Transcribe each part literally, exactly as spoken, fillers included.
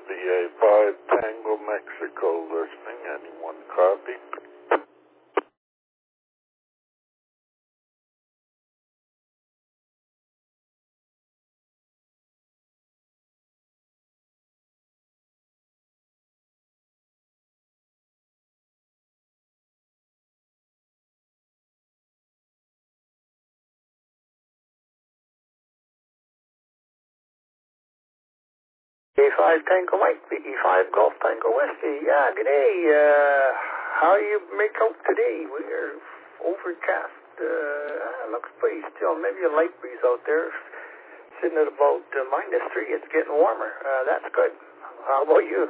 V A five Tango Mexico listening. Anyone copy? V A five Tango Mike, V E five Golf Tango Whiskey. Yeah, good day. Uh, how you make out today? We're overcast. Uh, looks pretty still. Maybe a light breeze out there. Sitting at about uh, minus three. It's getting warmer. Uh, that's good. How about you?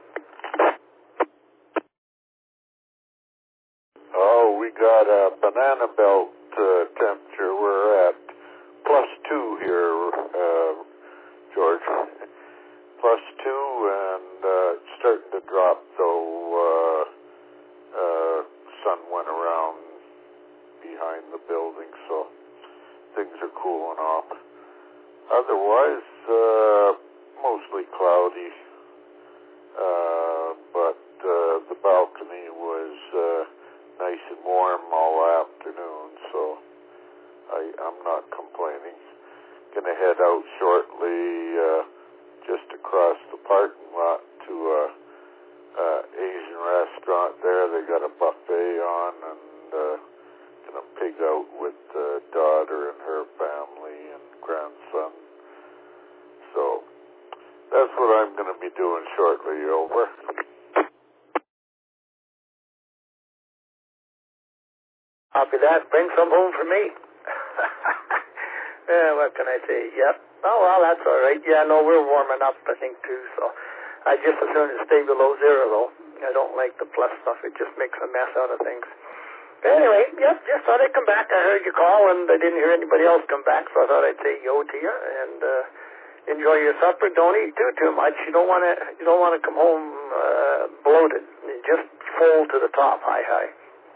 Oh, we got a banana belt uh, temperature. We're at plus two here, uh, George. Plus two, and uh, it's starting to drop, though uh, uh, sun went around behind the building, so things are cooling off. Otherwise, uh, mostly cloudy, uh, but uh, the balcony was uh, nice and warm all afternoon, so I, I'm not complaining. Gonna head out shortly, uh, just across the parking lot to a, a Asian restaurant there. They got a buffet on, and uh, gonna pig out with the daughter and her family and grandson. So that's what I'm gonna be doing shortly. Over. Copy that. Bring some home for me. Yeah, what can I say? Yep. Oh, well, that's all right. Yeah, no, we're warming up, I think, too. So I just as soon as stay below zero, though. I don't like the plus stuff. It just makes a mess out of things. But anyway, yep, just thought I'd come back. I heard you call, and I didn't hear anybody else come back, so I thought I'd say yo to you. And uh, enjoy your supper. Don't eat too too much. You don't want to. You don't want to come home uh, bloated. Just full to the top. High, high.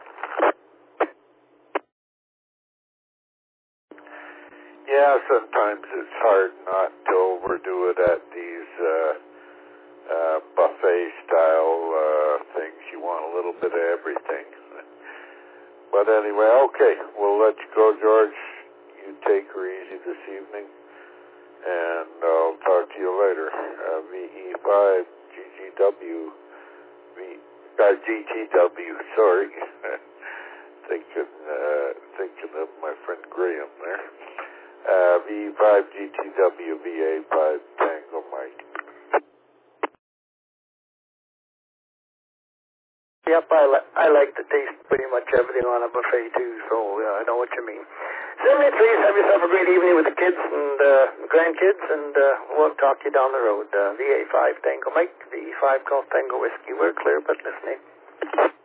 Yeah, sometimes it's hard not to overdo it at these uh, uh, buffet-style uh, things. You want a little bit of everything. But anyway, okay, we'll let you go, George. You take her easy this evening, and I'll talk to you later. Uh, V E five G G W, v, uh, G T W, sorry. thinking, uh, thinking of my friend Graham there. Uh, V five G T W, V A five Tango Mike. Yep, I, li- I like to taste pretty much everything on a buffet, too, so uh, I know what you mean. Certainly, please have yourself a great evening with the kids and uh, grandkids, and uh, we'll talk to you down the road. Uh, V A five Tango Mike, V E five Golf Tango Whiskey. We're clear, but listening.